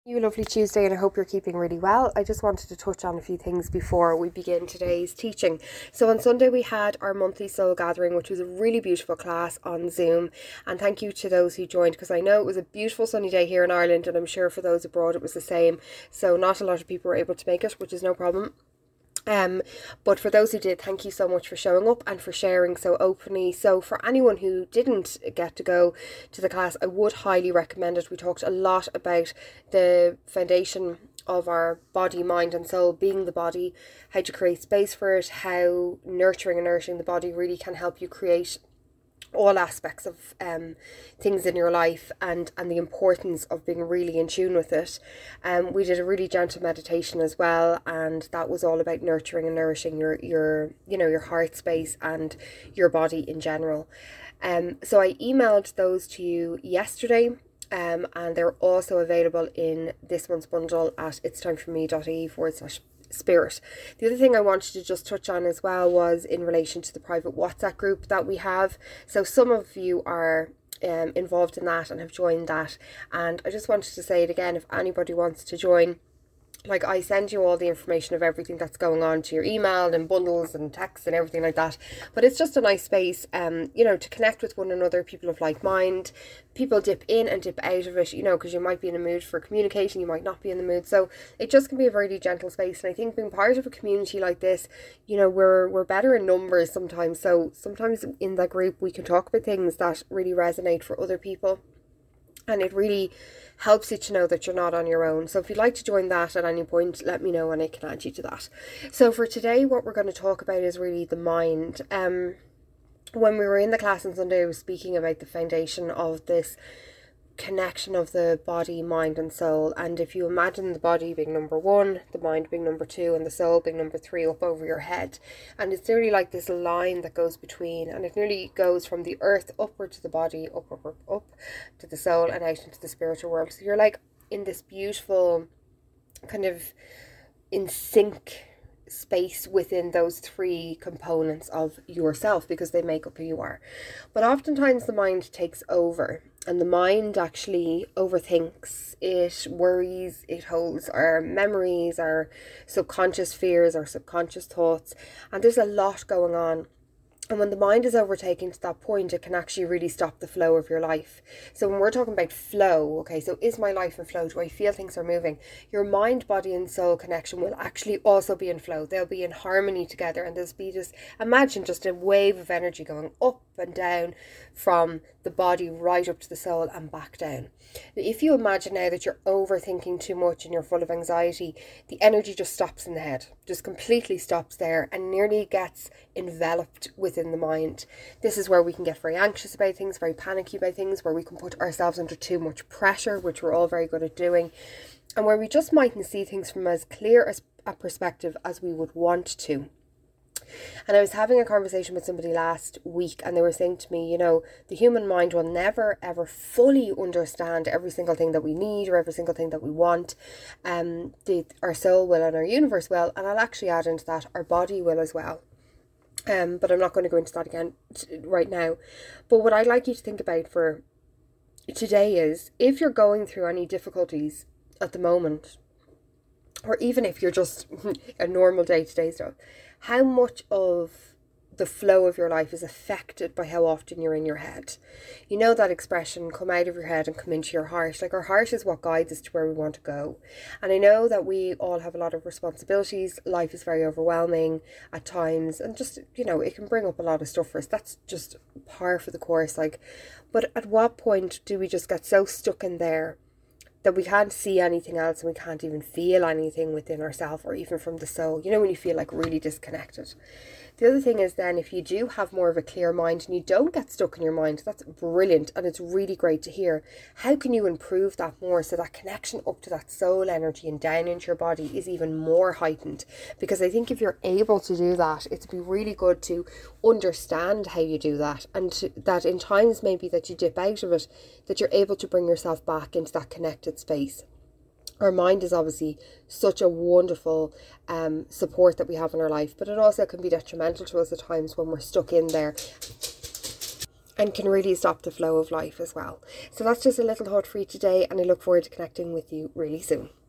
You lovely Tuesday, and I hope you're keeping really well. I just wanted to touch on a few things before we begin today's teaching. So on Sunday we had our monthly soul gathering, which was a really beautiful class on Zoom, and thank you to those who joined, because I know it was a beautiful sunny day here in Ireland, and I'm sure for those abroad it was the same. So not a lot of people were able to make it, which is no problem. But for those who did, thank you so much for showing up and for sharing so openly. So for anyone who didn't get to go to the class, I would highly recommend it. We talked a lot about the foundation of our body, mind and soul being the body, how to create space for it, how nurturing and nourishing the body really can help you create all aspects of things in your life, and the importance of being really in tune with it. We did a really gentle meditation as well, and that was all about nurturing and nourishing your heart space and your body in general. So I emailed those to you yesterday. And they're also available in this month's bundle at itstimefore.ie/spirit. The other thing I wanted to just touch on as well was in relation to the private WhatsApp group that we have. So some of you are involved in that and have joined that, and I just wanted to say it again, if anybody wants to join. Like, I send you all the information of everything that's going on to your email and bundles and texts and everything like that. But it's just a nice space, to connect with one another, people of like mind. People dip in and dip out of it, because you might be in a mood for communication, you might not be in the mood. So it just can be a very gentle space. And I think being part of a community like this, we're better in numbers sometimes. So sometimes in that group we can talk about things that really resonate for other people. And it really helps you to know that you're not on your own. So if you'd like to join that at any point, let me know and I can add you to that. So for today, what we're going to talk about is really the mind. When we were in the class on Sunday, I was speaking about the foundation of this connection of the body, mind and soul. And if you imagine the body being number one, the mind being number two, and the soul being number three up over your head, and it's nearly like this line that goes between, and it nearly goes from the earth upward to the body, up to the soul and out into the spiritual world. So you're like in this beautiful kind of in sync space within those three components of yourself, because they make up who you are. But oftentimes the mind takes over, and the mind actually overthinks, it worries, it holds our memories, our subconscious fears, our subconscious thoughts, and there's a lot going on. And when the mind is overtaken to that point, it can actually really stop the flow of your life. So when we're talking about flow, okay, so is my life in flow? Do I feel things are moving? Your mind, body and soul connection will actually also be in flow. They'll be in harmony together, and there'll be just, imagine just a wave of energy going up and down from the body right up to the soul and back down. If you imagine now that you're overthinking too much and you're full of anxiety, the energy just stops in the head, just completely stops there and nearly gets enveloped within the mind. This is where we can get very anxious about things, very panicky about things, where we can put ourselves under too much pressure, which we're all very good at doing, and where we just mightn't see things from as clear as a perspective as we would want to. And I was having a conversation with somebody last week, and they were saying to me, the human mind will never ever fully understand every single thing that we need or every single thing that we want. Our soul will, and our universe will, and I'll actually add into that, our body will as well. But I'm not going to go into that again right now. But what I'd like you to think about for today is, if you're going through any difficulties at the moment, or even if you're just a normal day-to-day stuff, how much of the flow of your life is affected by how often you're in your head? You know that expression, come out of your head and come into your heart. Like, our heart is what guides us to where we want to go. And I know that we all have a lot of responsibilities. Life is very overwhelming at times, and just, it can bring up a lot of stuff for us. That's just par for the course. But at what point do we just get so stuck in there that we can't see anything else, and we can't even feel anything within ourselves or even from the soul? When you feel like really disconnected. The other thing is then, if you do have more of a clear mind and you don't get stuck in your mind, that's brilliant and it's really great to hear. How can you improve that more so that connection up to that soul energy and down into your body is even more heightened? Because I think if you're able to do that, it'd be really good to understand how you do that, and that in times maybe that you dip out of it, that you're able to bring yourself back into that connected space. Our mind is obviously such a wonderful support that we have in our life, but it also can be detrimental to us at times when we're stuck in there. and can really stop the flow of life as well. So that's just a little thought for you today, and I look forward to connecting with you really soon.